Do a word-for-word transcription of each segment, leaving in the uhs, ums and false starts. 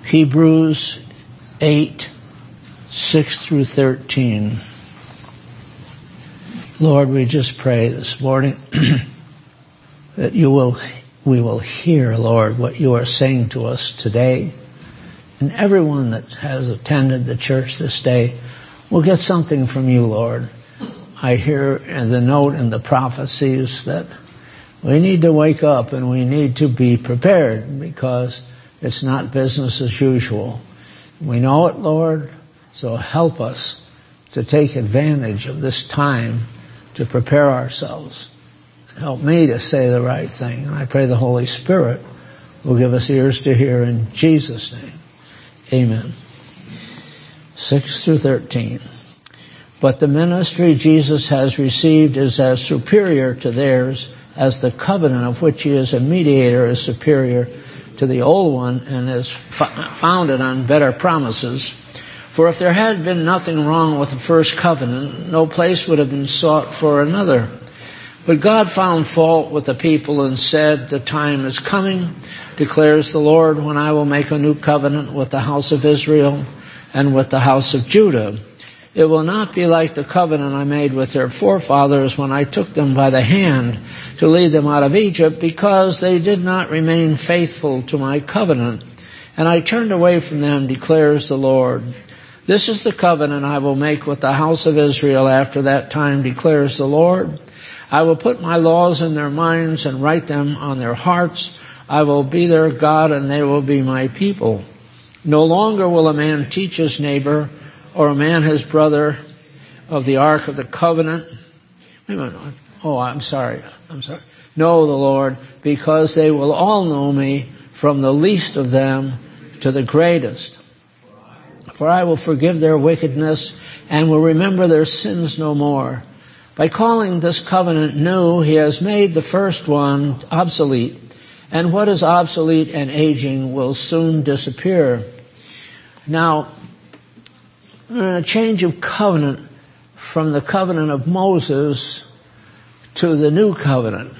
Hebrews eight, six through thirteen. Lord, we just pray this morning that you will, we will hear, Lord, what you are saying to us today. And everyone that has attended the church this day will get something from you, Lord. I hear in the note in the prophecies that we need to wake up and we need to be prepared because it's not business as usual. We know it, Lord, so help us to take advantage of this time to prepare ourselves. Help me to say the right thing. And I pray the Holy Spirit will give us ears to hear in Jesus' name. Amen. six through thirteen. But the ministry Jesus has received is as superior to theirs as the covenant of which he is a mediator is superior to the old one and is founded on better promises. For if there had been nothing wrong with the first covenant, no place would have been sought for another. But God found fault with the people and said, the time is coming, declares the Lord, when I will make a new covenant with the house of Israel and with the house of Judah. It will not be like the covenant I made with their forefathers when I took them by the hand to lead them out of Egypt, because they did not remain faithful to my covenant, and I turned away from them, declares the Lord. This is the covenant I will make with the house of Israel after that time, declares the Lord. I will put my laws in their minds and write them on their hearts. I will be their God and they will be my people. No longer will a man teach his neighbor or a man his brother of the ark of the covenant. Wait a minute. Oh, I'm sorry. I'm sorry. No, the Lord, because they will all know me, from the least of them to the greatest. For I will forgive their wickedness and will remember their sins no more. By calling this covenant new, he has made the first one obsolete, and what is obsolete and aging will soon disappear. Now, a change of covenant from the covenant of Moses to the new covenant.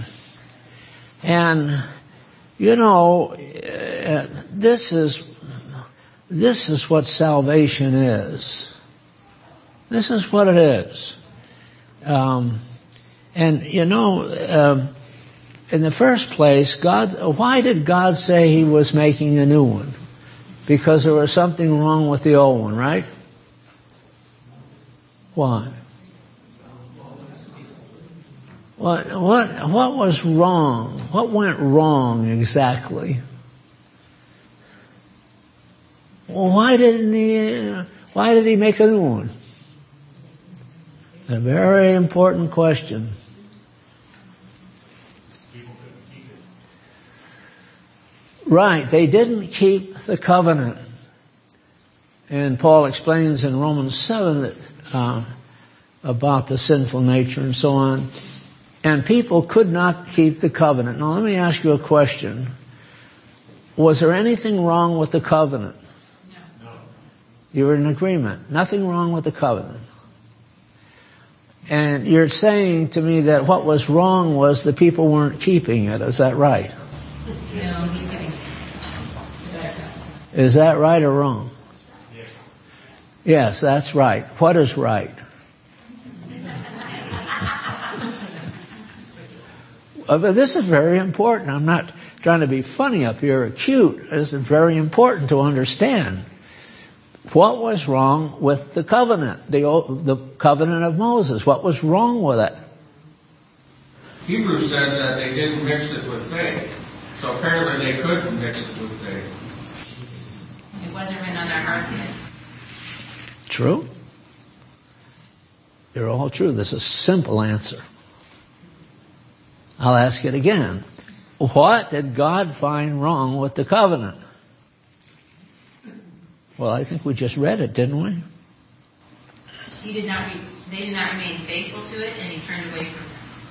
And, you know, uh, this is, this is what salvation is. This is what it is. Um, and, you know, um, in the first place, God, why did God say he was making a new one? Because there was something wrong with the old one, right? Why? What, what, what was wrong? What went wrong exactly? Well, why didn't he, why did he make a new one? A very important question. Right, they didn't keep the covenant. And Paul explains in Romans seven that, uh, about the sinful nature and so on. And people could not keep the covenant. Now let me ask you a question. Was there anything wrong with the covenant? No. You were in agreement. Nothing wrong with the covenant. And you're saying to me that what was wrong was the people weren't keeping it. Is that right? No, he's kidding. Is that right or wrong? Yes. Yes, that's right. What is right? uh, but this is very important. I'm not trying to be funny up here or cute. This is very important to understand. What was wrong with the covenant, the, the covenant of Moses? What was wrong with it? Hebrews said that they didn't mix it with faith. So apparently they could mix it with faith. It wasn't written on their hearts yet. True. You're all true. This is a simple answer. I'll ask it again. What did God find wrong with the covenant? Well, I think we just read it, didn't we? He did not. Re- they did not remain faithful to it, and he turned away from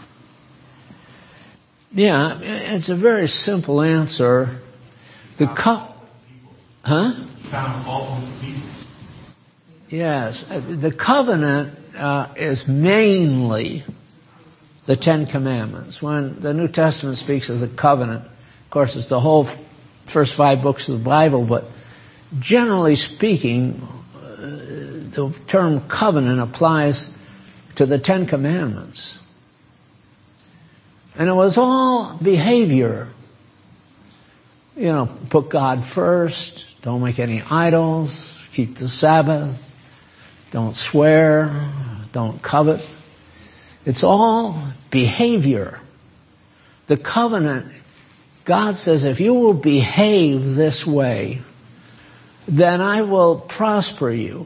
it. Yeah, it's a very simple answer. The co- huh? Found fault with the people. Yes, the covenant uh, is mainly the Ten Commandments. When the New Testament speaks of the covenant, of course, it's the whole first five books of the Bible, but generally speaking, uh, the term covenant applies to the Ten Commandments. And it was all behavior. You know, put God first, don't make any idols, keep the Sabbath, don't swear, don't covet. It's all behavior. The covenant, God says, if you will behave this way, then I will prosper you.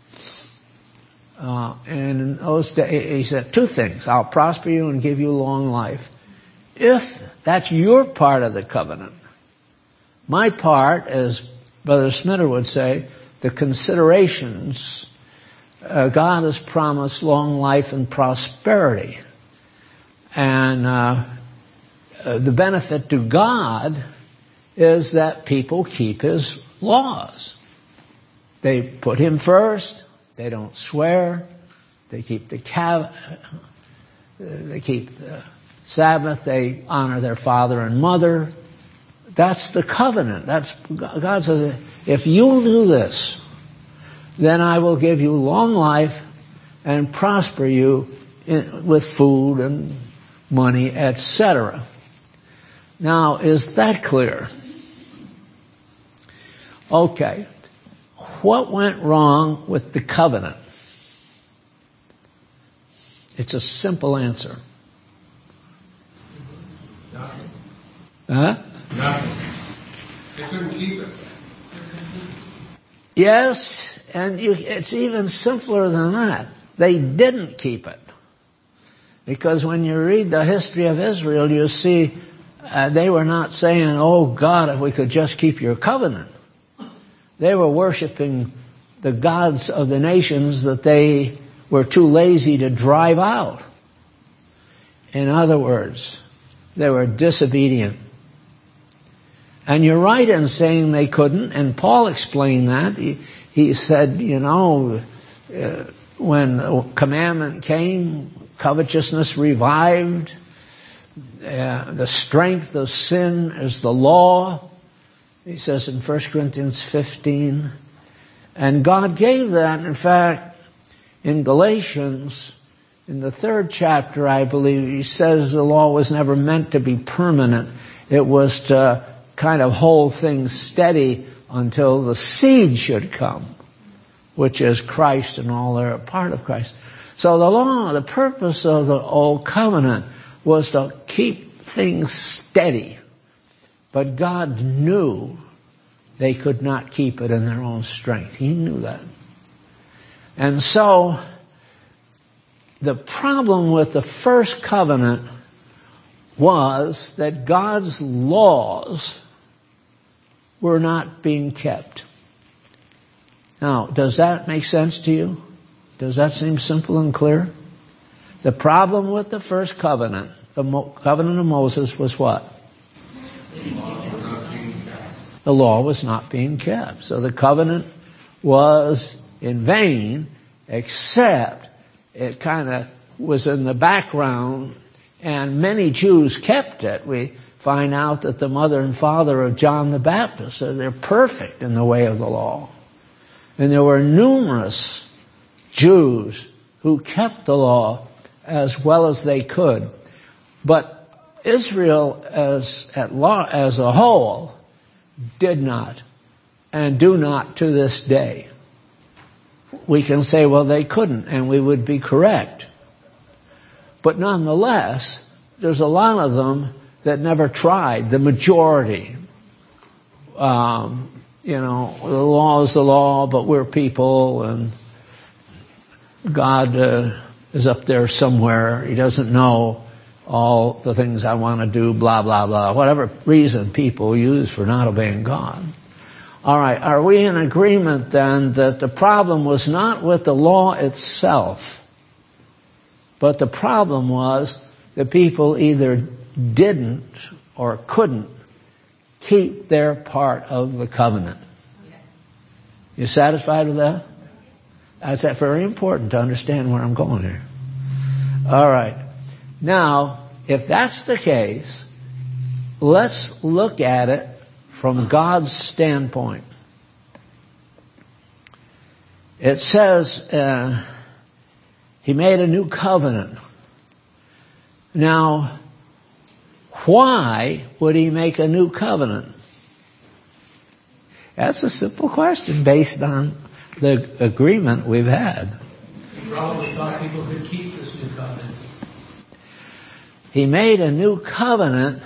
Uh, and in those days, he said two things. I'll prosper you and give you long life. If that's your part of the covenant. My part, as Brother Smitter would say, the considerations, uh, God has promised long life and prosperity. And uh, uh, the benefit to God is that people keep His laws. They put Him first. They don't swear. They keep the cav- they keep the Sabbath. They honor their father and mother. That's the covenant. That's God says, if you'll do this, then I will give you long life and prosper you in, with food and money, et cetera. Now, is that clear? Okay. What went wrong with the covenant? It's a simple answer. Nothing. Huh? Nothing. They couldn't keep it. Yes, and you, it's even simpler than that. They didn't keep it. Because when you read the history of Israel, you see uh, they were not saying, oh God, if we could just keep your covenant. They were worshiping the gods of the nations that they were too lazy to drive out. In other words, they were disobedient. And you're right in saying they couldn't, and Paul explained that. He, he said, you know, uh, when the commandment came, covetousness revived. Uh, the strength of sin is the law. He says in First Corinthians fifteen. And God gave that. In fact, in Galatians, in the third chapter, I believe, he says the law was never meant to be permanent. It was to kind of hold things steady until the seed should come, which is Christ, and all are a part of Christ. So the law, the purpose of the old covenant was to keep things steady. But God knew they could not keep it in their own strength. He knew that. And so the problem with the first covenant was that God's laws were not being kept. Now, does that make sense to you? Does that seem simple and clear? The problem with the first covenant, the Mo- covenant of Moses, was what? The law was not being kept. So the covenant was in vain, except it kind of was in the background, and many Jews kept it. We find out that the mother and father of John the Baptist said they're perfect in the way of the law. And there were numerous Jews who kept the law as well as they could. But Israel as, at law, as a whole did not, and do not to this day. We can say, well, they couldn't, and we would be correct. But nonetheless, there's a lot of them that never tried, the majority. Um, you know, the law is the law, but we're people, and God uh, is up there somewhere. He doesn't know all the things I want to do, blah, blah, blah. Whatever reason people use for not obeying God. All right, are we in agreement then that the problem was not with the law itself, but the problem was that people either didn't or couldn't keep their part of the covenant? Yes. You satisfied with that? That's very important to understand where I'm going here. All right. Now, if that's the case, let's look at it from God's standpoint. It says uh, he made a new covenant. Now, why would he make a new covenant? That's a simple question based on the agreement we've had. He probably thought people could keep this new covenant. He made a new covenant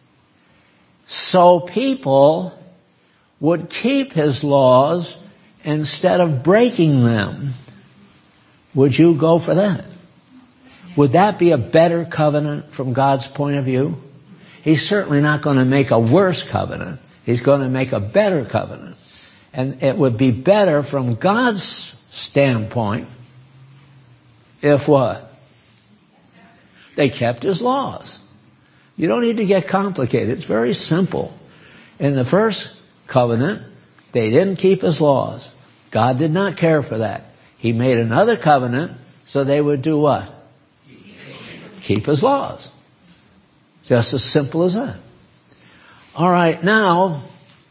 so people would keep his laws instead of breaking them. Would you go for that? Would that be a better covenant from God's point of view? He's certainly not going to make a worse covenant. He's going to make a better covenant. And it would be better from God's standpoint if what? They kept his laws. You don't need to get complicated. It's very simple. In the first covenant, they didn't keep his laws. God did not care for that. He made another covenant so they would do what? Keep his laws. Just as simple as that. All right, now,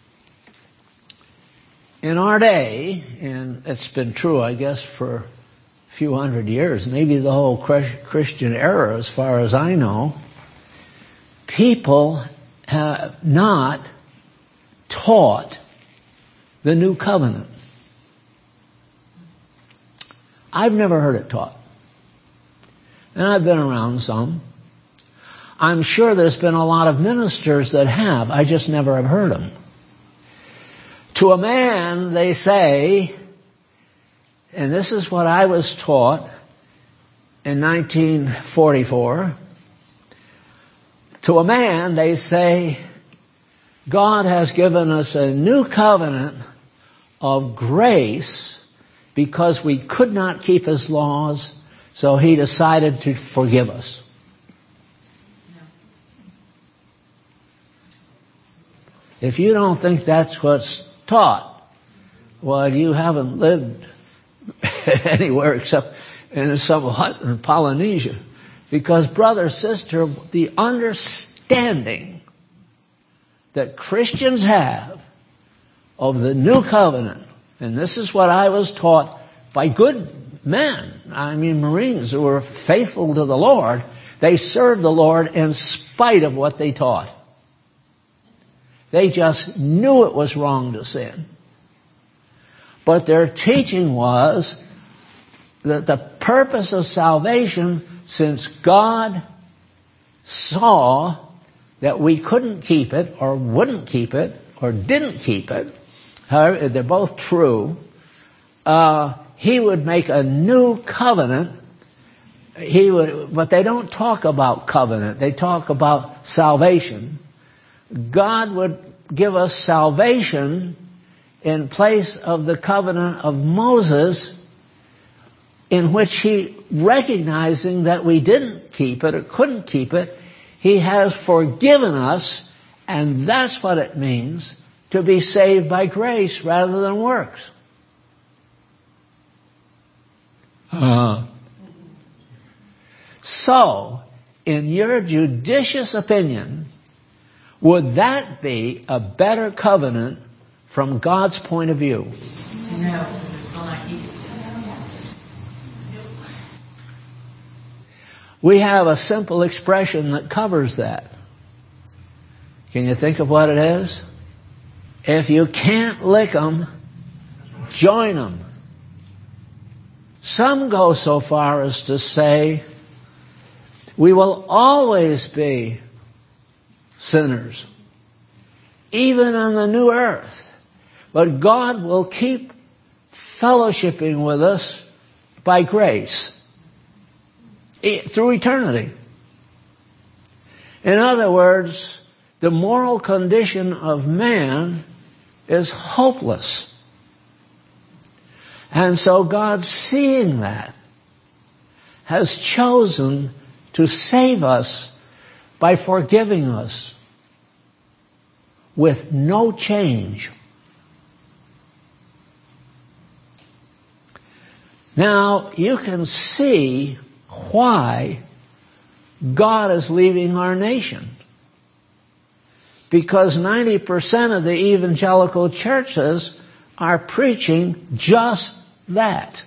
in our day, and it's been true, I guess, for a few hundred years, maybe the whole Christian era, as far as I know, people have not taught the new covenant. I've never heard it taught. And I've been around some. I'm sure there's been a lot of ministers that have. I just never have heard them. To a man, they say, and this is what I was taught in nineteen forty-four, to a man, they say, God has given us a new covenant of grace because we could not keep his laws, so he decided to forgive us. If you don't think that's what's taught, well, you haven't lived anywhere except in some hut in Polynesia. Because, brother, sister, the understanding that Christians have of the new covenant, and this is what I was taught by good men, I mean Marines who were faithful to the Lord, they served the Lord in spite of what they taught. They just knew it was wrong to sin. But their teaching was that the purpose of salvation, since God saw that we couldn't keep it, or wouldn't keep it, or didn't keep it, however, they're both true, uh, he would make a new covenant. He would, but they don't talk about covenant. They talk about salvation. God would give us salvation in place of the covenant of Moses, in which he, recognizing that we didn't keep it or couldn't keep it, he has forgiven us, and that's what it means to be saved by grace rather than works. Uh, so, in your judicious opinion, would that be a better covenant from God's point of view? No, it's still not keep. We have a simple expression that covers that. Can you think of what it is? If you can't lick 'em, join 'em. Some go so far as to say, we will always be sinners, even on the new earth. But God will keep fellowshipping with us by grace through eternity. In other words, the moral condition of man is hopeless. And so God, seeing that, has chosen to save us by forgiving us with no change. Now, you can see why God is leaving our nation. Because ninety percent of the evangelical churches are preaching just that.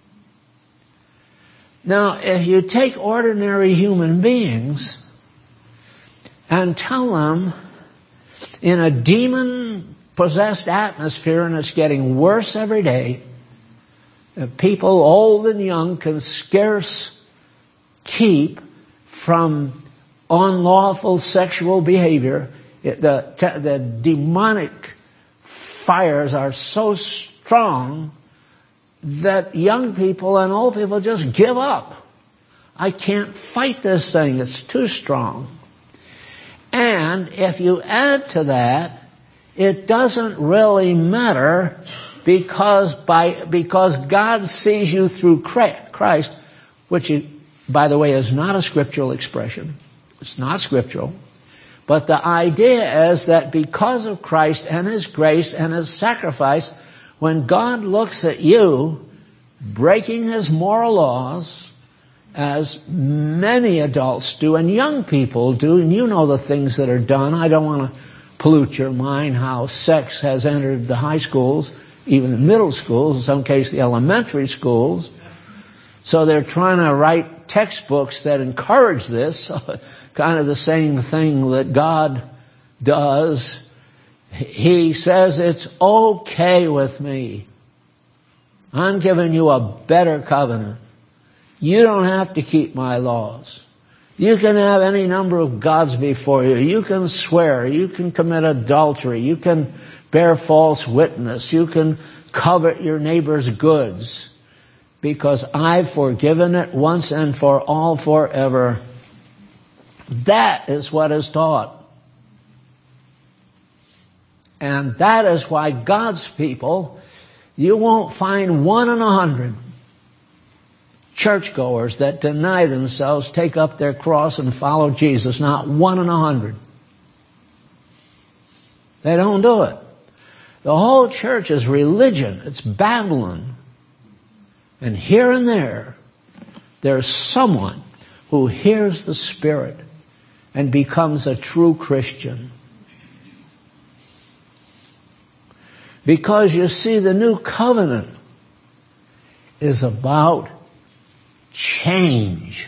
Now, if you take ordinary human beings and tell them in a demon-possessed atmosphere, and it's getting worse every day, people old and young can scarce keep from unlawful sexual behavior. It, the, the demonic fires are so strong that young people and old people just give up. I can't fight this thing. It's too strong. And if you add to that, it doesn't really matter because by because God sees you through Christ, which, is, by the way, is not a scriptural expression. It's not scriptural. But the idea is that because of Christ and His grace and His sacrifice, when God looks at you breaking His moral laws, as many adults do and young people do, and you know the things that are done. I don't want to pollute your mind how sex has entered the high schools, even the middle schools, in some cases the elementary schools. So they're trying to write textbooks that encourage this, kind of the same thing that God does. He says, it's okay with me. I'm giving you a better covenant. You don't have to keep my laws. You can have any number of gods before you. You can swear. You can commit adultery. You can bear false witness. You can covet your neighbor's goods. Because I've forgiven it once and for all forever. That is what is taught. And that is why God's people, you won't find one in a hundred churchgoers that deny themselves, take up their cross and follow Jesus. Not one in a hundred. They don't do it. The whole church is religion. It's Babylon. And here and there, there's someone who hears the Spirit and becomes a true Christian. Because you see, the new covenant is about change.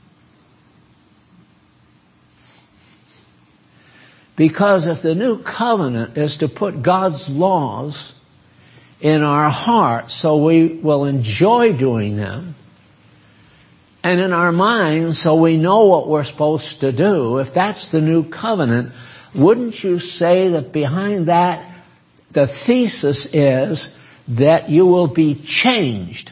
Because if the new covenant is to put God's laws in our hearts so we will enjoy doing them, and in our minds so we know what we're supposed to do, if that's the new covenant, wouldn't you say that behind that the thesis is that you will be changed?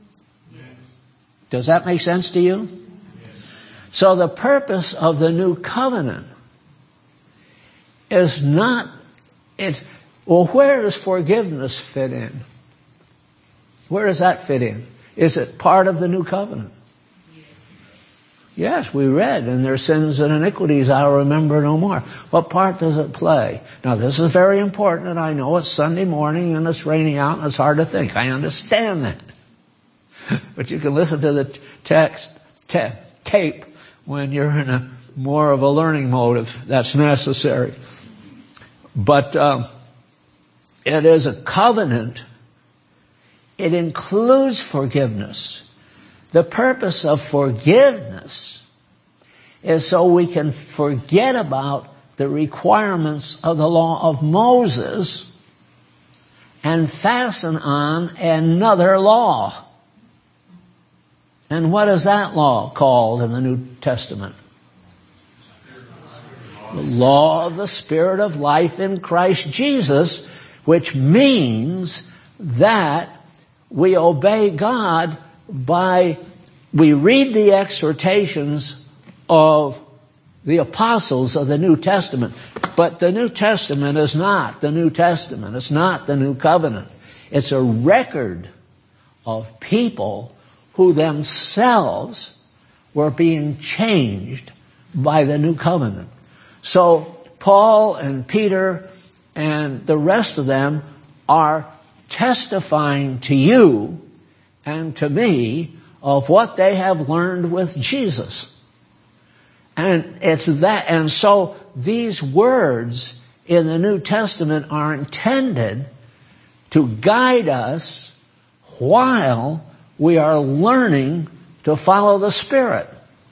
Does that make sense to you? Yes. So the purpose of the new covenant is not, it's, well, where does forgiveness fit in? Where does that fit in? Is it part of the new covenant? Yes, we read, and their sins and iniquities I'll remember no more. What part does it play? Now, this is very important, and I know it's Sunday morning and it's raining out and it's hard to think. I understand that. But you can listen to the text, ta- tape when you're in a more of a learning mode if that's necessary. But um, it is a covenant. It includes forgiveness. The purpose of forgiveness is so we can forget about the requirements of the law of Moses and fasten on another law. And what is that law called in the New Testament? The law of the Spirit of life in Christ Jesus, which means that we obey God by, we read the exhortations of the apostles of the New Testament. But the New Testament is not the New Testament. It's not the New Covenant. It's a record of people who themselves were being changed by the new covenant. So Paul and Peter and the rest of them are testifying to you and to me of what they have learned with Jesus. And it's that, and so these words in the New Testament are intended to guide us while we are learning to follow the Spirit.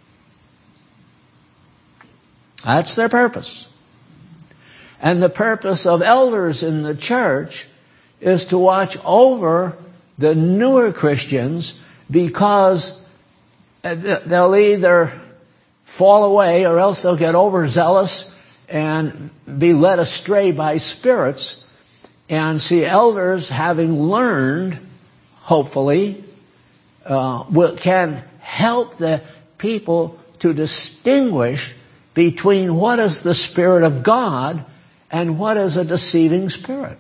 That's their purpose. And the purpose of elders in the church is to watch over the newer Christians, because they'll either fall away or else they'll get overzealous and be led astray by spirits. And see, elders, having learned, hopefully, uh, will, can help the people to distinguish between what is the Spirit of God and what is a deceiving spirit.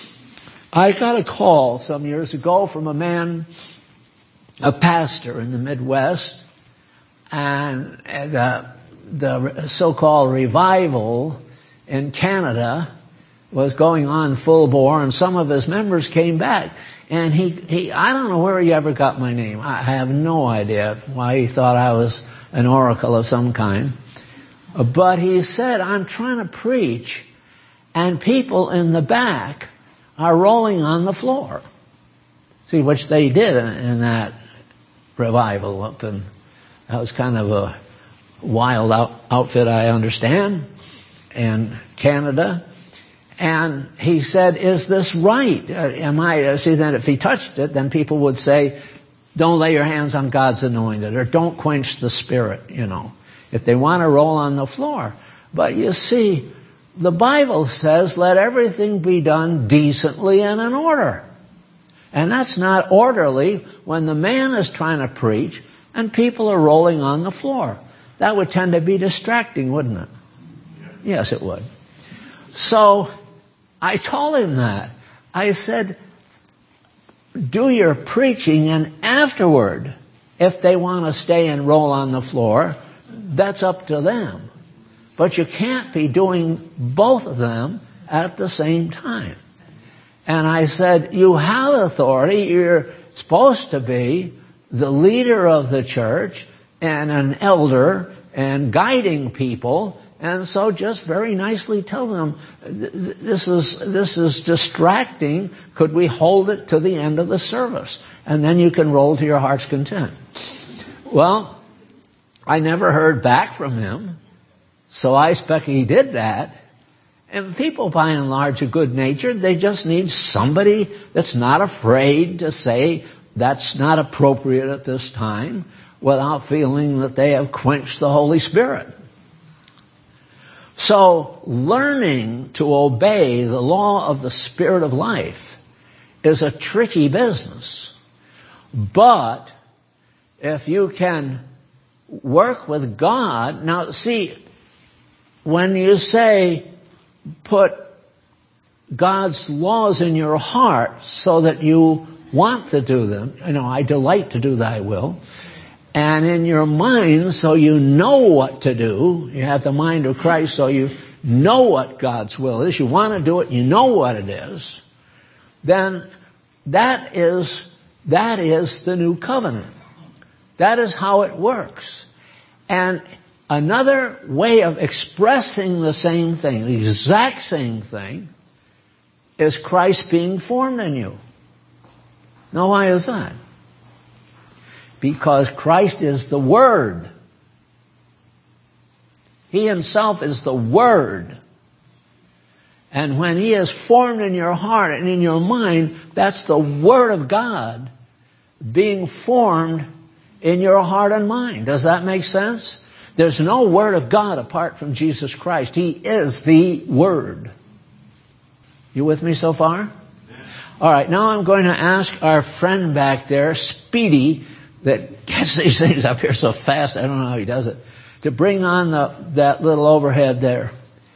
I got a call some years ago from a man, a pastor in the Midwest, and the, the so-called revival in Canada was going on full bore, and some of his members came back. And he, he, I don't know where he ever got my name. I have no idea why he thought I was an oracle of some kind. But he said, I'm trying to preach, and people in the back are rolling on the floor. See, which they did in, in that revival up in, that was kind of a wild out, outfit, I understand, in Canada. And he said, is this right? Uh, am I, see, that if he touched it, then people would say, don't lay your hands on God's anointed, or don't quench the Spirit, you know, if they want to roll on the floor. But you see, the Bible says, let everything be done decently and in order. And that's not orderly when the man is trying to preach and people are rolling on the floor. That would tend to be distracting, wouldn't it? Yes, it would. So I told him that. I said, do your preaching, and afterward, if they want to stay and roll on the floor, that's up to them. But you can't be doing both of them at the same time. And I said, you have authority. You're supposed to be the leader of the church and an elder and guiding people. And so just very nicely tell them, this is, this is distracting. Could we hold it to the end of the service? And then you can roll to your heart's content. Well, I never heard back from him. So I expect he did that. And people, by and large, are good-natured. They just need somebody that's not afraid to say that's not appropriate at this time without feeling that they have quenched the Holy Spirit. So learning to obey the law of the Spirit of life is a tricky business. But if you can work with God, now see, when you say put God's laws in your heart so that you want to do them, you know, I delight to do thy will, and in your mind so you know what to do, you have the mind of Christ so you know what God's will is, you want to do it, you know what it is, then that is, that is the new covenant. That is how it works. And another way of expressing the same thing, the exact same thing, is Christ being formed in you. Now, why is that? Because Christ is the Word. He Himself is the Word. And when He is formed in your heart and in your mind, that's the Word of God being formed in your heart and mind. Does that make sense? There's no Word of God apart from Jesus Christ. He is the Word. You with me so far? All right, now I'm going to ask our friend back there, Speedy, that gets these things up here so fast, I don't know how he does it, to bring on the, that little overhead there.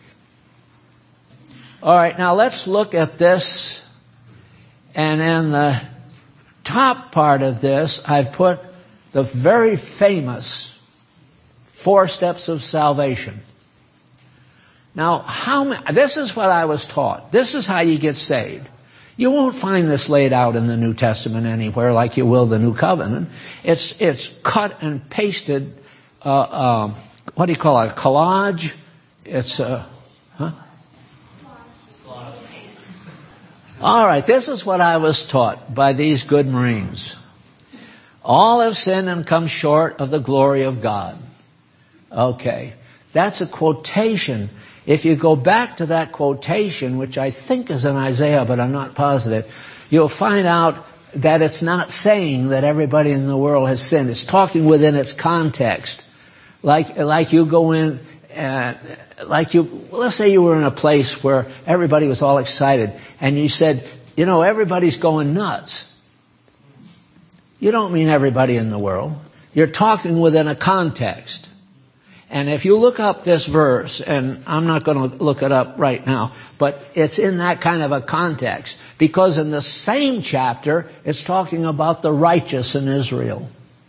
All right, now let's look at this. And in the top part of this, I've put the very famous four steps of salvation. Now, how many, this is what I was taught. This is how you get saved. You won't find this laid out in the New Testament anywhere like you will the New Covenant. It's it's cut and pasted. Uh, uh, what do you call it? A collage? It's a huh? All right, this is what I was taught by these good Marines. All have sinned and come short of the glory of God. Okay, that's a quotation. If you go back to that quotation, which I think is in Isaiah, but I'm not positive, you'll find out that it's not saying that everybody in the world has sinned. It's talking within its context. Like, like you go in, uh, like you, let's say you were in a place where everybody was all excited, and you said, you know, everybody's going nuts. You don't mean everybody in the world. You're talking within a context. And if you look up this verse, and I'm not going to look it up right now, but it's in that kind of a context. Because in the same chapter, it's talking about the righteous in Israel.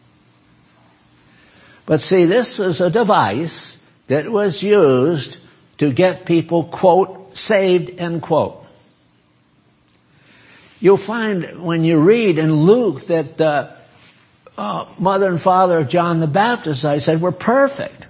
But see, this was a device that was used to get people, quote, saved, end quote. You'll find when you read in Luke that the uh, mother and father of John the Baptist, I said, were perfect.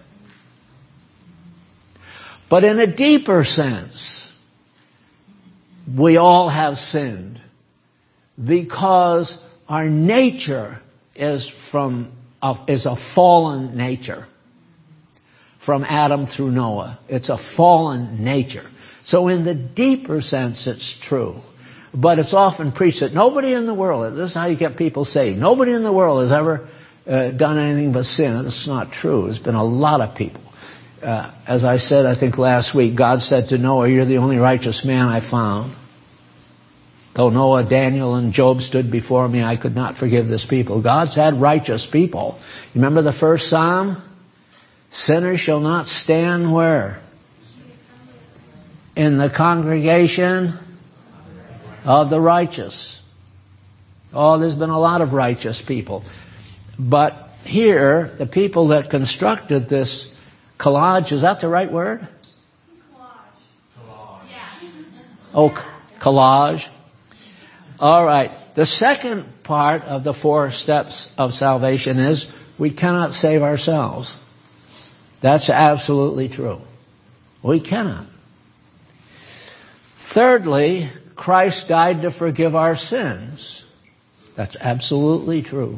But in a deeper sense, we all have sinned because our nature is from is a fallen nature. From Adam through Noah, it's a fallen nature. So in the deeper sense, it's true. But it's often preached that nobody in the world, this is how you get people saved, nobody in the world has ever uh, done anything but sin. That's not true. There's been a lot of people. Uh, as I said, I think last week, God said to Noah, you're the only righteous man I found. Though Noah, Daniel, and Job stood before me, I could not forgive this people. God's had righteous people. You remember the first Psalm? Sinners shall not stand where? In the congregation of the righteous. Oh, there's been a lot of righteous people. But here, the people that constructed this collage, is that the right word? Collage. Yeah. Oh, collage. All right. The second part of the four steps of salvation is we cannot save ourselves. That's absolutely true. We cannot. Thirdly, Christ died to forgive our sins. That's absolutely true.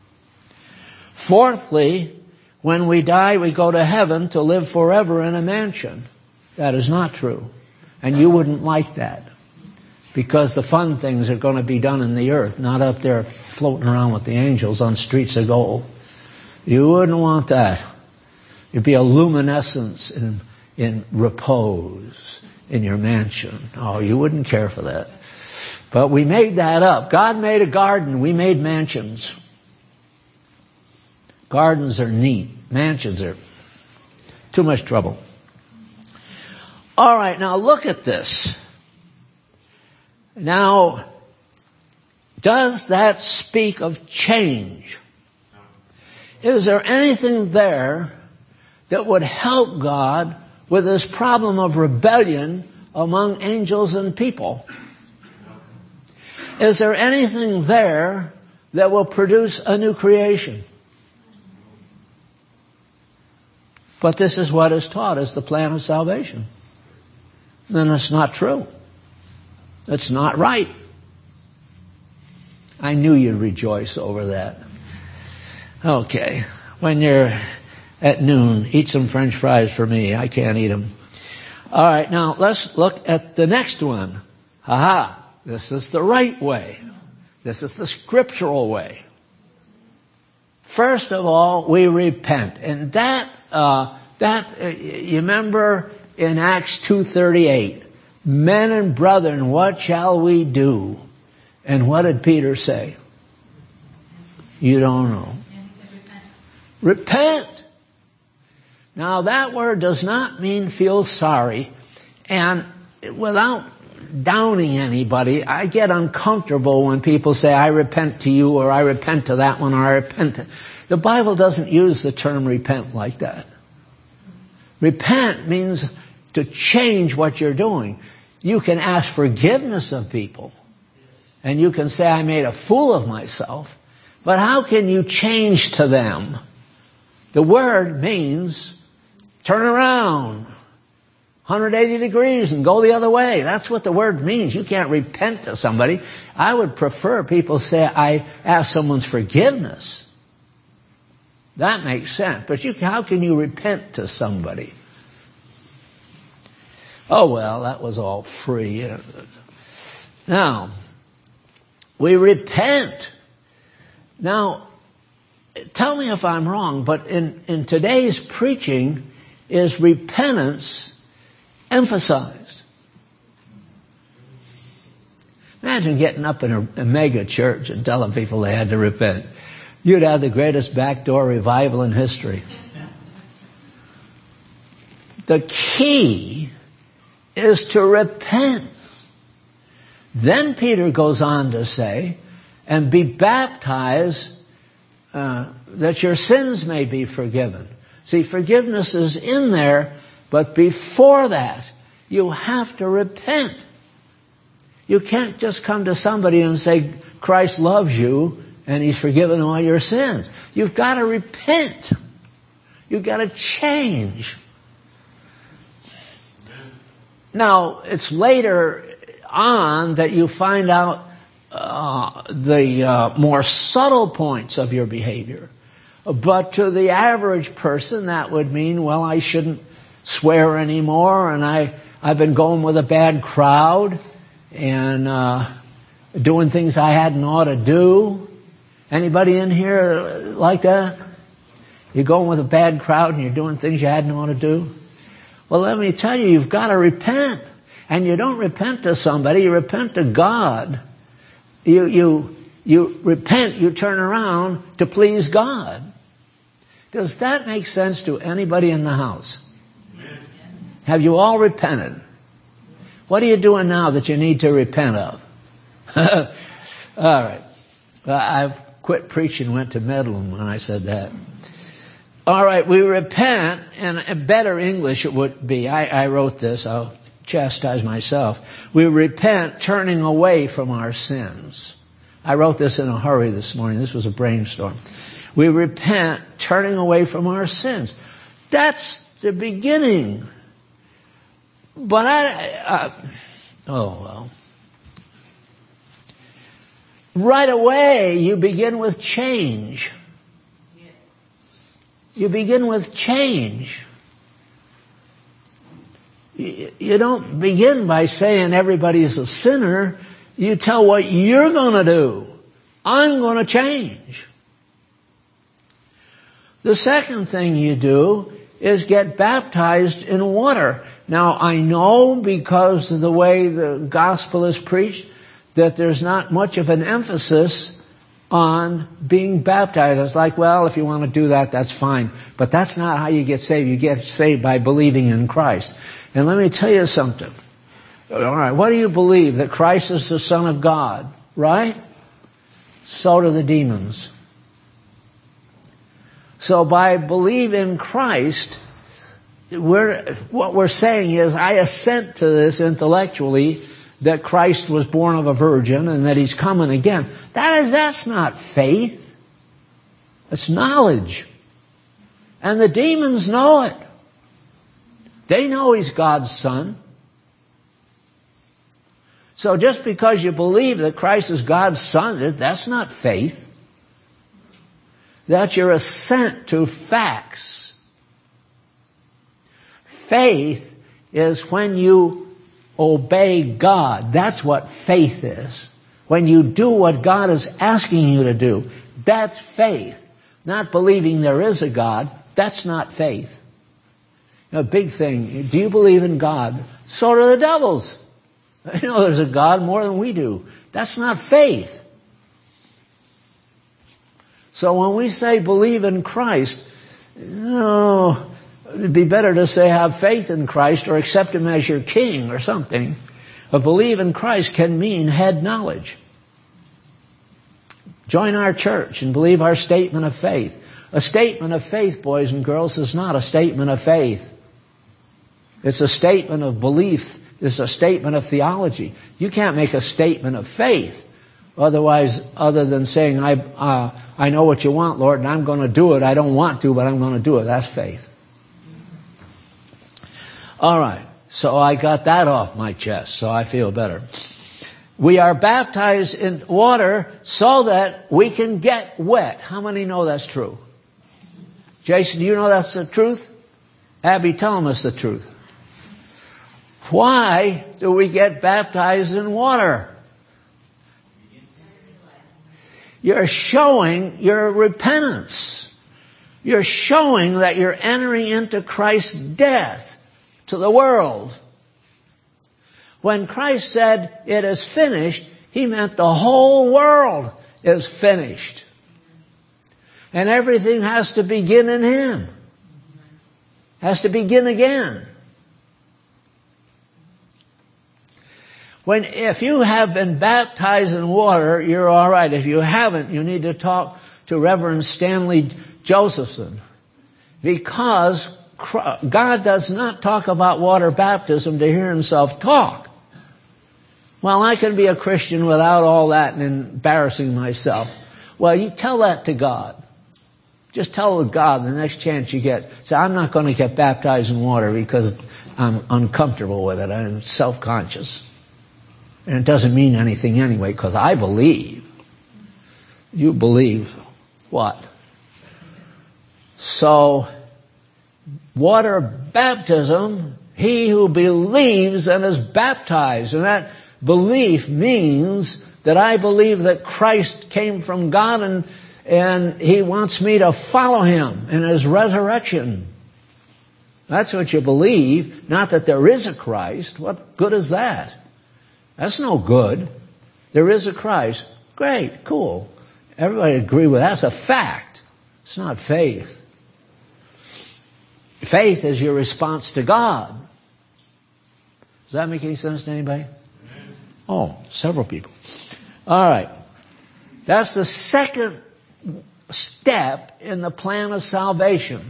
Fourthly, when we die, we go to heaven to live forever in a mansion. That is not true. And you wouldn't like that. Because the fun things are going to be done in the earth, not up there floating around with the angels on streets of gold. You wouldn't want that. You'd be a luminescence in, in repose in your mansion. Oh, you wouldn't care for that. But we made that up. God made a garden. We made mansions. Gardens are neat. Mansions are too much trouble. All right, now look at this. Now, does that speak of change? Is there anything there that would help God with this problem of rebellion among angels and people? Is there anything there that will produce a new creation? But this is what is taught as the plan of salvation. Then it's not true. It's not right. I knew you'd rejoice over that. Okay. When you're at noon, eat some French fries for me. I can't eat them. All right. Now let's look at the next one. Aha. This is the right way. This is the scriptural way. First of all, we repent. And that, uh, that, uh, you remember in Acts two thirty-eight, men and brethren, what shall we do? And what did Peter say? You don't know. Repent. Now that word does not mean feel sorry. And without downing anybody, I get uncomfortable when people say, I repent to you, or I repent to that one, or I repent to... The Bible doesn't use the term repent like that. Repent means to change what you're doing. You can ask forgiveness of people, and you can say, I made a fool of myself, but how can you change to them? The word means turn around, one hundred eighty degrees and go the other way. That's what the word means. You can't repent to somebody. I would prefer people say, I ask someone's forgiveness. That makes sense. But you, how can you repent to somebody? Oh, well, that was all free. Now, we repent. Now, tell me if I'm wrong, but in, in today's preaching, is repentance emphasized? Imagine getting up in a, a mega church and telling people they had to repent. You'd have the greatest backdoor revival in history. The key is to repent. Then Peter goes on to say, and be baptized uh, that your sins may be forgiven. See, forgiveness is in there, but before that, you have to repent. You can't just come to somebody and say, Christ loves you and He's forgiven all your sins. You've got to repent. You've got to change. Now, it's later on that you find out uh, the uh, more subtle points of your behavior. But to the average person, that would mean, well, I shouldn't swear anymore, and I, I've been going with a bad crowd and uh, doing things I hadn't ought to do. Anybody in here like that? You're going with a bad crowd and you're doing things you hadn't ought to do? Well, let me tell you, you've got to repent. And you don't repent to somebody, you repent to God. You, you, you repent, you turn around to please God. Does that make sense to anybody in the house? Have you all repented? What are you doing now that you need to repent of? All right. Well, I've quit preaching, went to meddling when I said that. All right, we repent, and a better English it would be, I, I wrote this, I'll chastise myself. We repent turning away from our sins. I wrote this in a hurry this morning. This was a brainstorm. We repent turning away from our sins. That's the beginning. But I, uh, oh well. Right away, you begin with change. You begin with change. You don't begin by saying everybody's a sinner. You tell what you're going to do. I'm going to change. The second thing you do is get baptized in water. Now, I know because of the way the gospel is preached that there's not much of an emphasis on being baptized. It's like, well, if you want to do that, that's fine. But that's not how you get saved. You get saved by believing in Christ. And let me tell you something. All right, what do you believe? That Christ is the Son of God, right? So do the demons. So by believing Christ, we're, what we're saying is, I assent to this intellectually, that Christ was born of a virgin and that He's coming again. That is, that's not faith. It's knowledge. And the demons know it. They know He's God's Son. So just because you believe that Christ is God's Son, that's not faith. That's your assent to facts. Faith is when you obey God. That's what faith is. When you do what God is asking you to do, that's faith. Not believing there is a God, that's not faith. A big thing, do you believe in God? So do the devils. They know there's a God more than we do. That's not faith. So when we say believe in Christ, no, it'd be better to say have faith in Christ or accept Him as your King or something. But believe in Christ can mean head knowledge. Join our church and believe our statement of faith. A statement of faith, boys and girls, is not a statement of faith. It's a statement of belief. It's a statement of theology. You can't make a statement of faith otherwise, other than saying, I, uh, I know what you want, Lord, and I'm going to do it. I don't want to, but I'm going to do it. That's faith. All right. So I got that off my chest, so I feel better. We are baptized in water so that we can get wet. How many know that's true? Jason, do you know that's the truth? Abby, tell us the truth. Why do we get baptized in water? You're showing your repentance. You're showing that you're entering into Christ's death to the world. When Christ said, "It is finished," he meant the whole world is finished. And everything has to begin in him. Has to begin again. When, if you have been baptized in water, you're all right. If you haven't, you need to talk to Reverend Stanley Josephson. Because God does not talk about water baptism to hear himself talk. Well, I can be a Christian without all that and embarrassing myself. Well, you tell that to God. Just tell God the next chance you get. Say, I'm not going to get baptized in water because I'm uncomfortable with it. I'm self-conscious. And it doesn't mean anything anyway, because I believe. You believe what? So, water baptism, he who believes and is baptized. And that belief means that I believe that Christ came from God and, and he wants me to follow him in his resurrection. That's what you believe, not that there is a Christ. What good is that? That's no good. There is a Christ. Great, cool. Everybody agree with that. That's a fact. It's not faith. Faith is your response to God. Does that make any sense to anybody? Oh, several people. All right. That's the second step in the plan of salvation.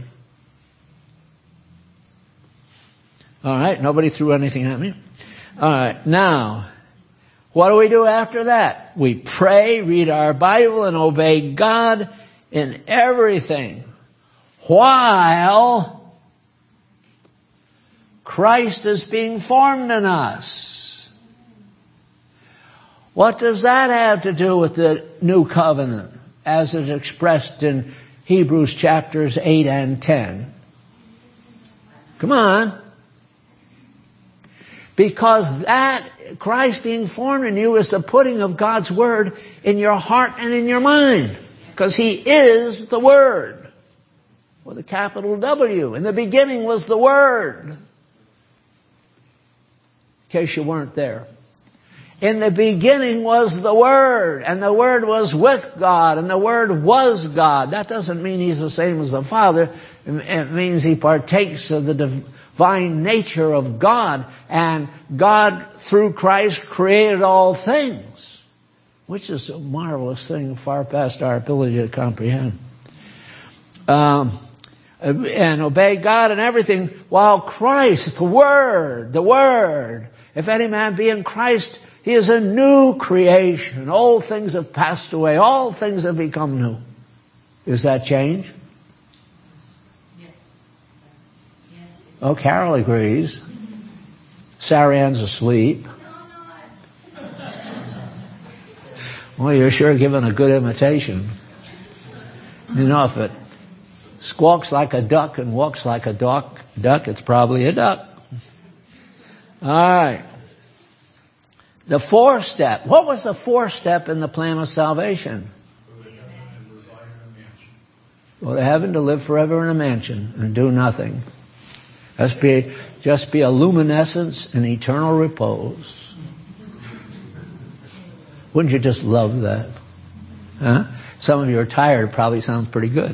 All right. Nobody threw anything at me. All right. Now, what do we do after that? We pray, read our Bible, and obey God in everything while Christ is being formed in us. What does that have to do with the new covenant as it's expressed in Hebrews chapters eight and ten? Come on. Because that, Christ being formed in you, is the putting of God's Word in your heart and in your mind. Because He is the Word. With a capital W. In the beginning was the Word. In case you weren't there. In the beginning was the Word. And the Word was with God. And the Word was God. That doesn't mean He's the same as the Father. It means He partakes of the divine nature of God. And God, through Christ, created all things. Which is a marvelous thing, far past our ability to comprehend. Um, and obey God in everything, while Christ, the Word, the Word, if any man be in Christ, he is a new creation. Old things have passed away. All things have become new. Is that change? Yes. Yes. Oh, Carol agrees. Sarah Ann's asleep. Well, you're sure giving a good imitation. You know, if it squawks like a duck and walks like a duck, duck, it's probably a duck. All right. The fourth step. What was the fourth step in the plan of salvation? Go to heaven to live forever in a mansion and do nothing. Just be, just be a luminescence in eternal repose. Wouldn't you just love that? Huh? Some of you are tired. Probably sounds pretty good.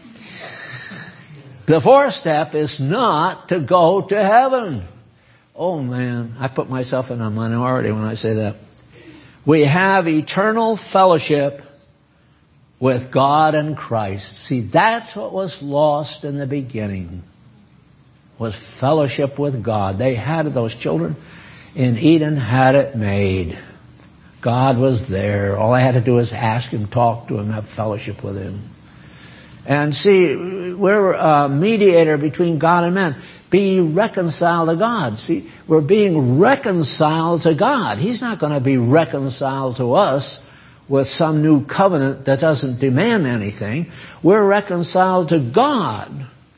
The fourth step is not to go to heaven. Oh man, I put myself in a minority when I say that. We have eternal fellowship with God and Christ. See, that's what was lost in the beginning, was fellowship with God. They had, those children in Eden had it made. God was there. All I had to do was ask Him, talk to Him, have fellowship with Him. And see, we're a mediator between God and man. Be reconciled to God. See, we're being reconciled to God. He's not going to be reconciled to us with some new covenant that doesn't demand anything. We're reconciled to God.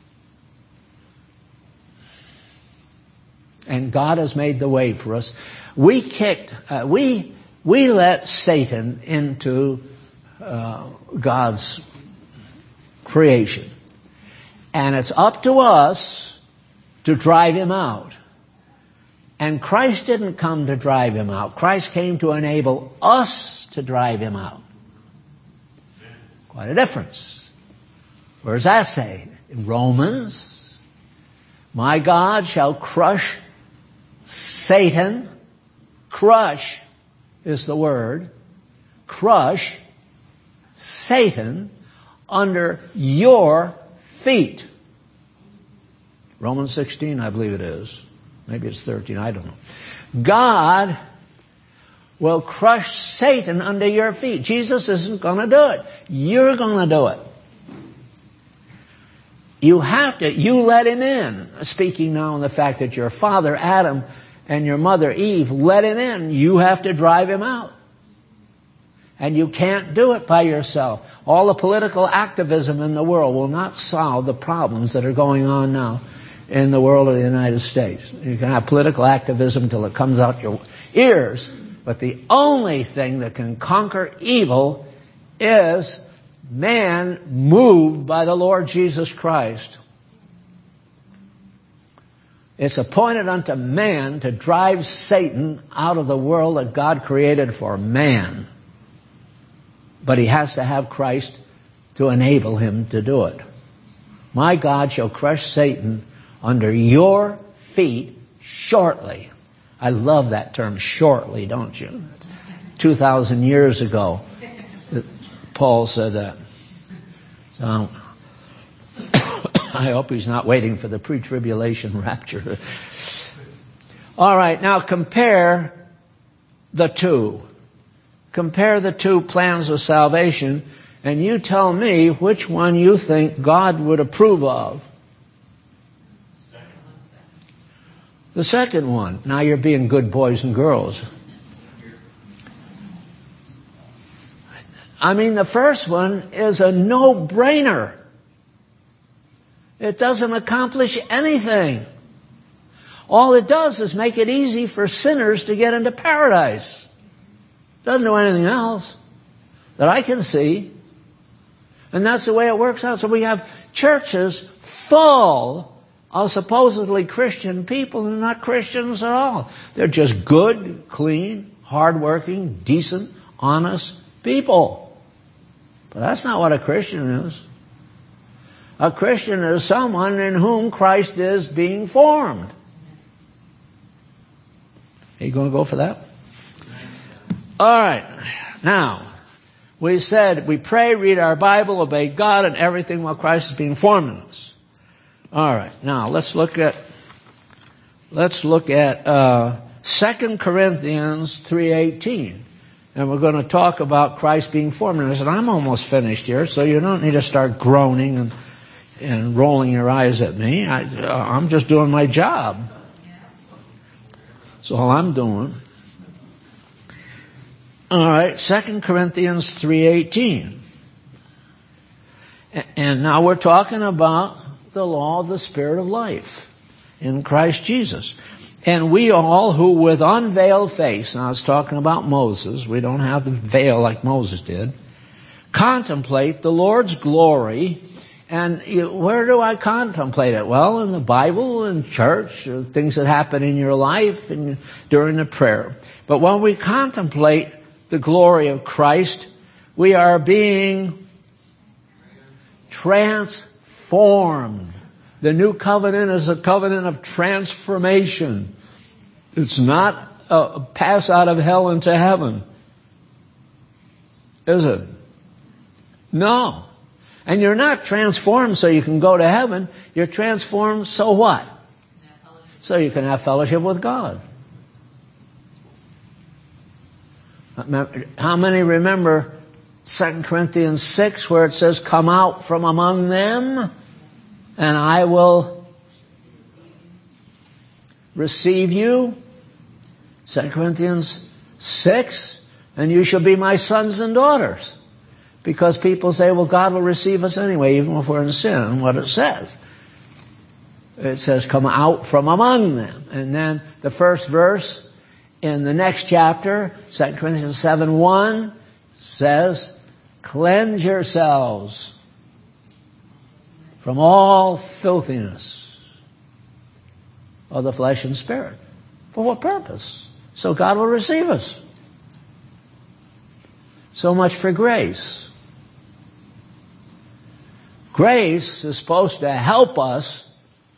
And God has made the way for us. We kicked, uh, we, we let Satan into uh, God's creation. And it's up to us to drive him out. And Christ didn't come to drive him out. Christ came to enable us to drive him out. Quite a difference. Where does that say? In Romans, my God shall crush Satan. Crush is the word. Crush Satan under your feet. Romans sixteen, I believe it is. Maybe it's thirteen, I don't know. God will crush Satan under your feet. Jesus isn't going to do it. You're going to do it. You have to, you let him in. Speaking now on the fact that your father Adam and your mother Eve let him in. You have to drive him out. And you can't do it by yourself. All the political activism in the world will not solve the problems that are going on now in the world of the United States. You can have political activism till it comes out your ears, but the only thing that can conquer evil is man moved by the Lord Jesus Christ. It's appointed unto man to drive Satan out of the world that God created for man. But he has to have Christ to enable him to do it. My God shall crush Satan under your feet shortly. I love that term, shortly, don't you? Two thousand years ago, Paul said that. So I hope he's not waiting for the pre-tribulation rapture. All right, now compare the two. Compare the two plans of salvation, and you tell me which one you think God would approve of. The second one. Now you're being good boys and girls. I mean, the first one is a no-brainer. It doesn't accomplish anything. All it does is make it easy for sinners to get into paradise. Doesn't do anything else that I can see. And that's the way it works out. So we have churches full of supposedly Christian people and not Christians at all. They're just good, clean, hardworking, decent, honest people. But that's not what a Christian is. A Christian is someone in whom Christ is being formed. Are you going to go for that? All right. Now, we said we pray, read our Bible, obey God, and everything while Christ is being formed in us. All right. Now, let's look at let's look at uh, Second Corinthians three eighteen. And we're going to talk about Christ being formed in us. And I'm almost finished here, so you don't need to start groaning and, and rolling your eyes at me. I, uh, I'm just doing my job. That's all I'm doing. All right, Second Corinthians three eighteen. And now we're talking about the law of the Spirit of life in Christ Jesus. And we all who with unveiled face, now it's talking about Moses, we don't have the veil like Moses did, contemplate the Lord's glory. And where do I contemplate it? Well, in the Bible, in church, things that happen in your life and during the prayer. But when we contemplate the glory of Christ, we are being transformed. The new covenant is a covenant of transformation. It's not a pass out of hell into heaven. Is it? No. And you're not transformed so you can go to heaven. You're transformed so what? So you can have fellowship with God. How many remember Second Corinthians six where it says, come out from among them and I will receive you. Second Corinthians six, and you shall be my sons and daughters. Because people say, well, God will receive us anyway, even if we're in sin. And what it says, it says, come out from among them. And then the first verse in the next chapter, Second Corinthians seven one, says, cleanse yourselves from all filthiness of the flesh and spirit. For what purpose? So God will receive us. So much for grace. Grace is supposed to help us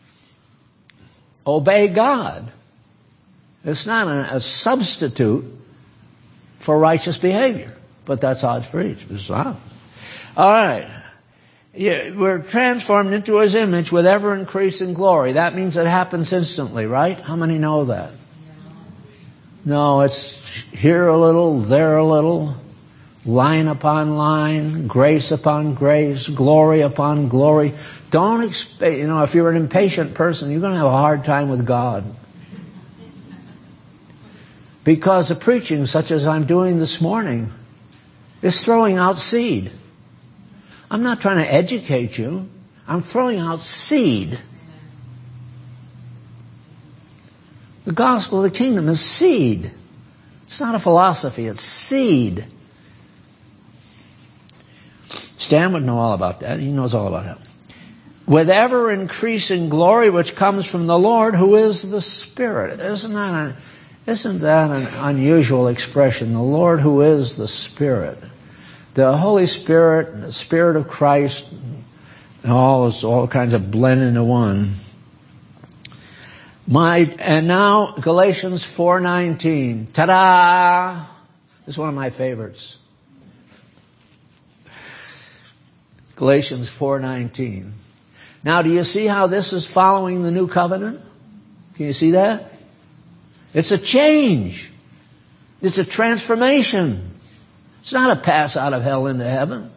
obey God. It's not a, a substitute for righteous behavior. But that's how it's preached. It's not. All right. Yeah, we're transformed into His image with ever-increasing glory. That means it happens instantly, right? How many know that? No, it's here a little, there a little, line upon line, grace upon grace, glory upon glory. Don't expect, you know, if you're an impatient person, you're going to have a hard time with God. Because the preaching, such as I'm doing this morning, is throwing out seed. I'm not trying to educate you. I'm throwing out seed. The gospel of the kingdom is seed. It's not a philosophy, it's seed. Stan would know all about that. He knows all about that. With ever increasing glory which comes from the Lord, who is the Spirit. Isn't that an, isn't that an unusual expression? The Lord who is the Spirit. The Holy Spirit, the Spirit of Christ, and all is all kinds of blend into one. My and now Galatians four nineteen. Ta-da! This is one of my favorites. Galatians four nineteen. Now, do you see how this is following the new covenant? Can you see that? It's a change. It's a transformation. It's not a pass out of hell into heaven.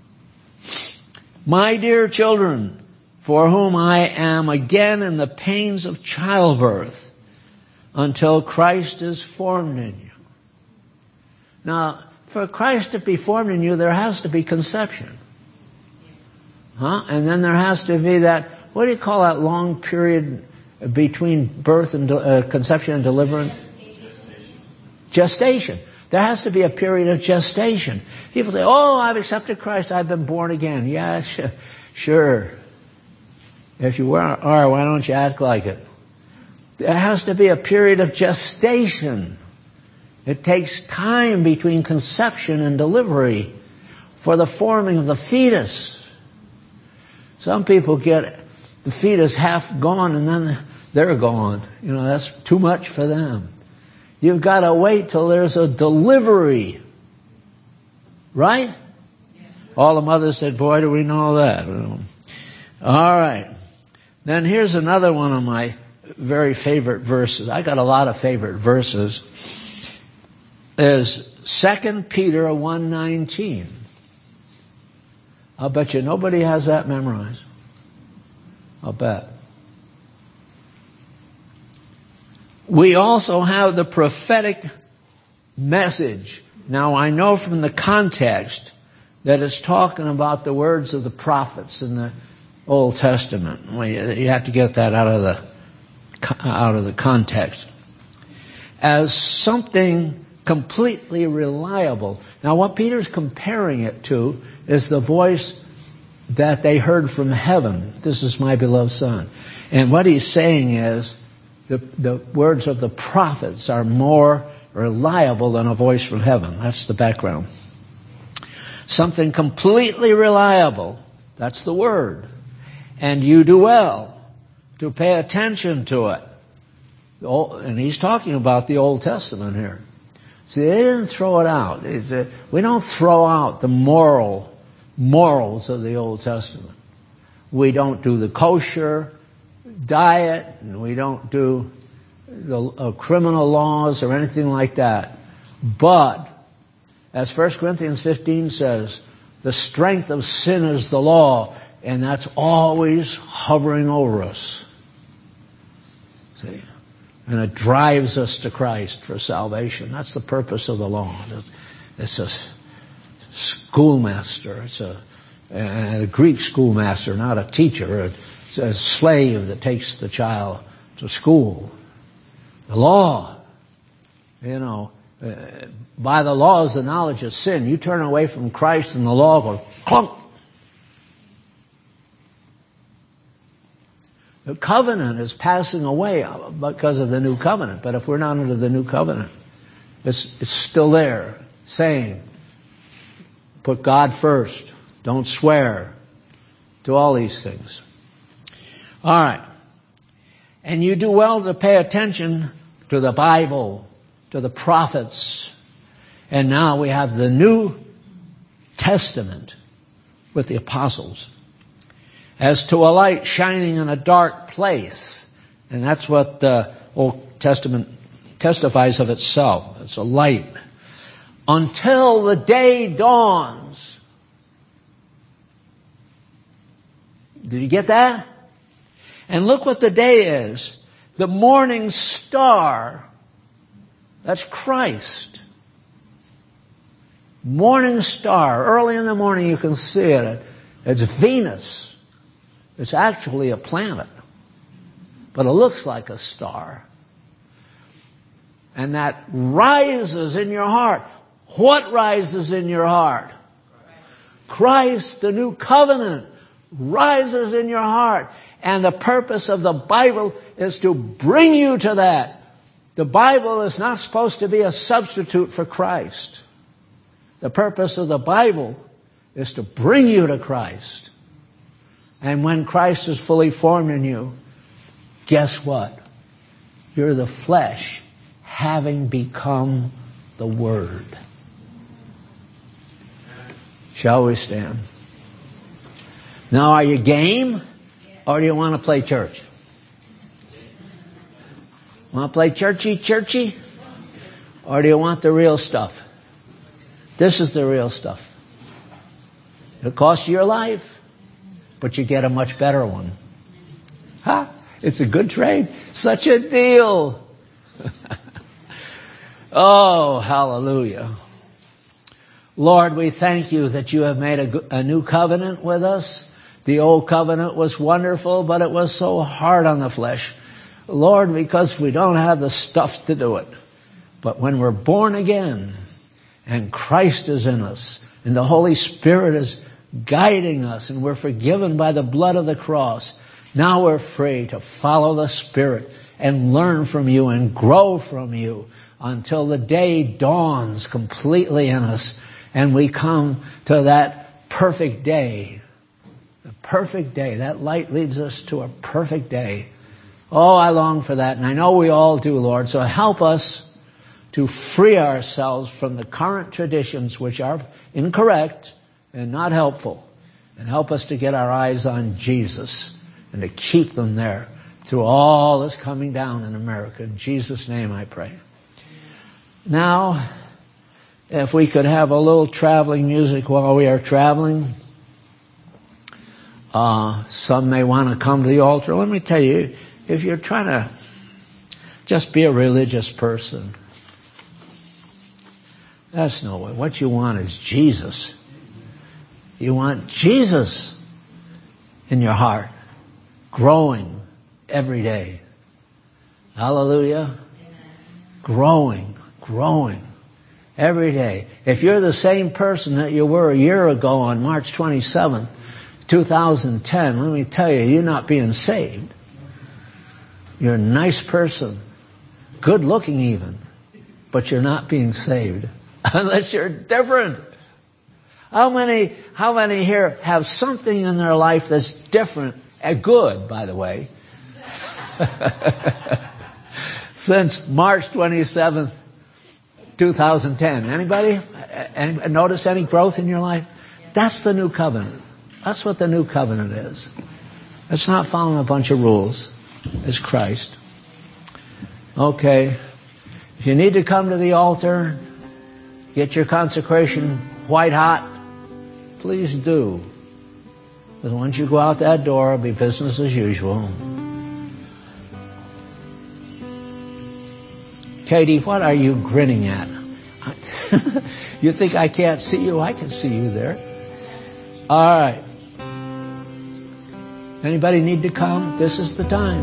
My dear children, for whom I am again in the pains of childbirth, until Christ is formed in you. Now, for Christ to be formed in you, there has to be conception. Huh? And then there has to be that, what do you call that long period between birth and uh, conception and deliverance? Gestation. Gestation. There has to be a period of gestation. People say, oh, I've accepted Christ, I've been born again. Yeah, sh- sure. If you are, why don't you act like it? There has to be a period of gestation. It takes time between conception and delivery for the forming of the fetus. Some people get the fetus half gone and then they're gone. You know, that's too much for them. You've got to wait till there's a delivery. Right? Yeah. All the mothers said, boy, do we know that. All right. Then here's another one of my very favorite verses. I got a lot of favorite verses. Is Second Peter one nineteen. I'll bet you nobody has that memorized. I'll bet. We also have the prophetic message. Now, I know from the context that it's talking about the words of the prophets in the Old Testament. Well, you have to get that out of the out of the context. As something completely reliable. Now, what Peter's comparing it to is the voice that they heard from heaven. This is my beloved Son. And what he's saying is, The, the words of the prophets are more reliable than a voice from heaven. That's the background. Something completely reliable. That's the word. And you do well to pay attention to it. And he's talking about the Old Testament here. See, they didn't throw it out. We don't throw out the moral morals of the Old Testament. We don't do the kosher diet, and we don't do the uh, criminal laws or anything like that. But, as First Corinthians fifteen says, the strength of sin is the law, and that's always hovering over us. See? And it drives us to Christ for salvation. That's the purpose of the law. It's a schoolmaster. It's a, a Greek schoolmaster, not a teacher. It's a slave that takes the child to school. The law, you know, uh, by the law is the knowledge of sin. You turn away from Christ and the law goes clunk. The covenant is passing away because of the new covenant. But if we're not under the new covenant, it's, it's still there, saying, put God first, don't swear, do all these things. All right. And you do well to pay attention to the Bible, to the prophets. And now we have the New Testament with the apostles. As to a light shining in a dark place. And that's what the Old Testament testifies of itself. It's a light. Until the day dawns. Did you get that? And look what the day is. The morning star. That's Christ. Morning star. Early in the morning you can see it. It's Venus. It's actually a planet, but it looks like a star. And that rises in your heart. What rises in your heart? Christ, the new covenant, rises in your heart. And the purpose of the Bible is to bring you to that. The Bible is not supposed to be a substitute for Christ. The purpose of the Bible is to bring you to Christ. And when Christ is fully formed in you, guess what? You're the flesh having become the Word. Shall we stand? Now, are you game? Or do you want to play church? Want to play churchy, churchy? Or do you want the real stuff? This is the real stuff. It'll cost you your life. But you get a much better one. Huh? It's a good trade. Such a deal. Oh, hallelujah. Lord, we thank you that you have made a, a new covenant with us. The old covenant was wonderful, but it was so hard on the flesh. Lord, because we don't have the stuff to do it. But when we're born again, and Christ is in us, and the Holy Spirit is guiding us, and we're forgiven by the blood of the cross. Now we're free to follow the Spirit and learn from you and grow from you until the day dawns completely in us and we come to that perfect day. The perfect day. That light leads us to a perfect day. Oh, I long for that, and I know we all do, Lord. So help us to free ourselves from the current traditions which are incorrect and not helpful, and help us to get our eyes on Jesus and to keep them there through all that's coming down in America. In Jesus' name I pray. Now, if we could have a little traveling music while we are traveling. Uh, some may want to come to the altar. Let me tell you, if you're trying to just be a religious person, that's no way. What you want is Jesus. You want Jesus in your heart, growing every day. Hallelujah. Amen. Growing, growing every day. If you're the same person that you were a year ago on March twenty-seventh, two thousand ten, let me tell you, you're not being saved. You're a nice person, good looking even, but you're not being saved unless you're different. How many, how many here have something in their life that's different, and good, by the way, since March twenty-seventh, two thousand ten? Anybody? Any, notice any growth in your life? That's the new covenant. That's what the new covenant is. It's not following a bunch of rules. It's Christ. Okay. If you need to come to the altar, get your consecration white hot, please do. Because once you go out that door, it'll be business as usual. Katie, what are you grinning at? You think I can't see you? I can see you there. All right. Anybody need to come? This is the time.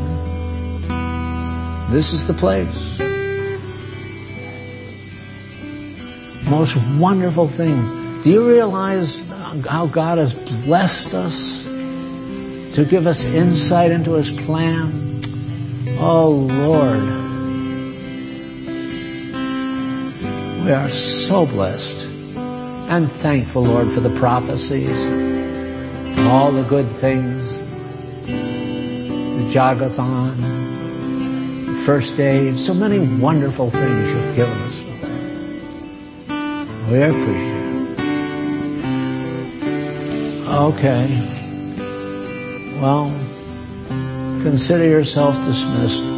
This is the place. Most wonderful thing. Do you realize how God has blessed us to give us insight into His plan? Oh, Lord. We are so blessed and thankful, Lord, for the prophecies, all the good things, the Jogathon, the first aid, so many wonderful things you've given us. We appreciate it. Okay. Well, consider yourself dismissed.